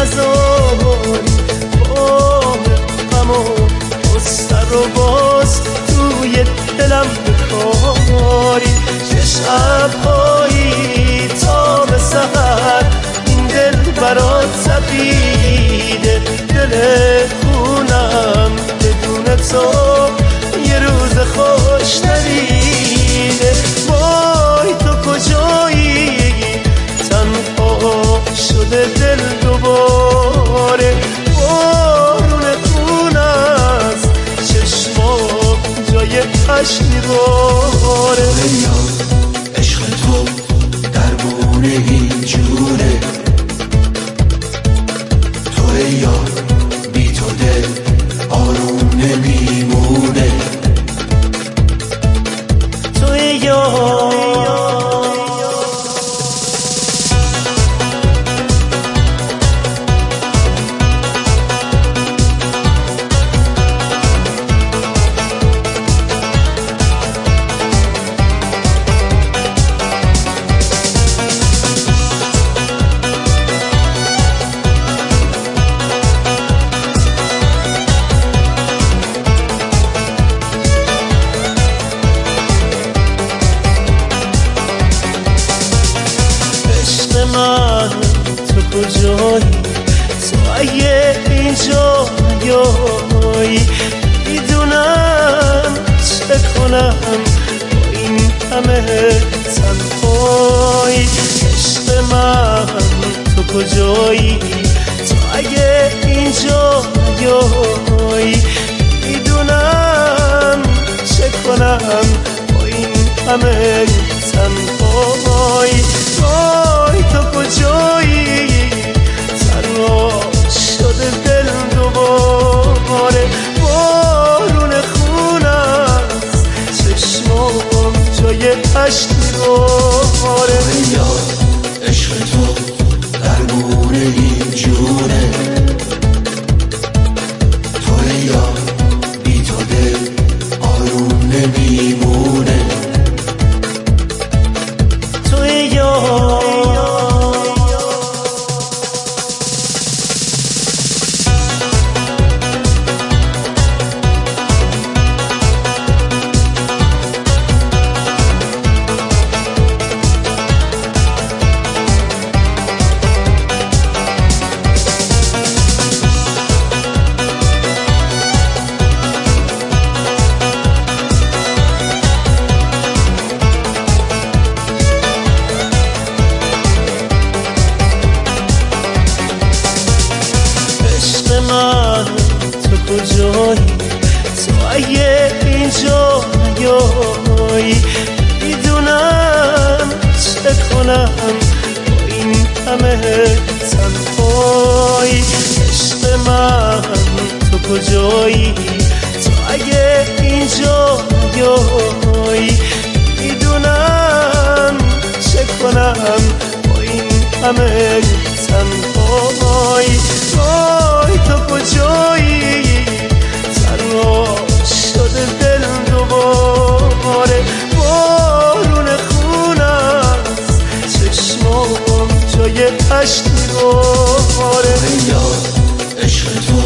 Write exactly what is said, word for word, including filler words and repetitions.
نذاری بار غم و غصه رو باز توی دلم بکاری. چه شب‌هایی تا به سحر این دل برات تپیده، دل خونم بدون تو یه روز خوش ندیده. وای تو کجایی تنها شده دل دوباره، بارون خون است چشمام جای عشق میباره. عشق تو درمون این جونه، تو یار بی تو دل آروم نمیمونه. تو یار من تو کجایی؟ تو اگه اینجا نیایی میدونم چه کنم با این همه تنهایی. عشق من تو کجایی؟ تو اگه اینجا نیایی میدونم چه کنم با این همه تنهایی. وای تو کجایی تنها شده دل دوباره، بارون خون است چشمام جای عشق میباره. عشق تو درمون این جونه، تو یار بی تو دل آروم نمیمونه. تو یار من تو کجایی؟ تو اگه اینجا نیایی میدونم چه کنم با این همه تنهایی. عشق من تو کجایی؟ تو اگه اینجا نیایی میدونم چه کنم با این همه تنهایی. وای تو کجایی تنها شده دل دوباره، بارون خون است چشمام جای عشق میباره. عشق تو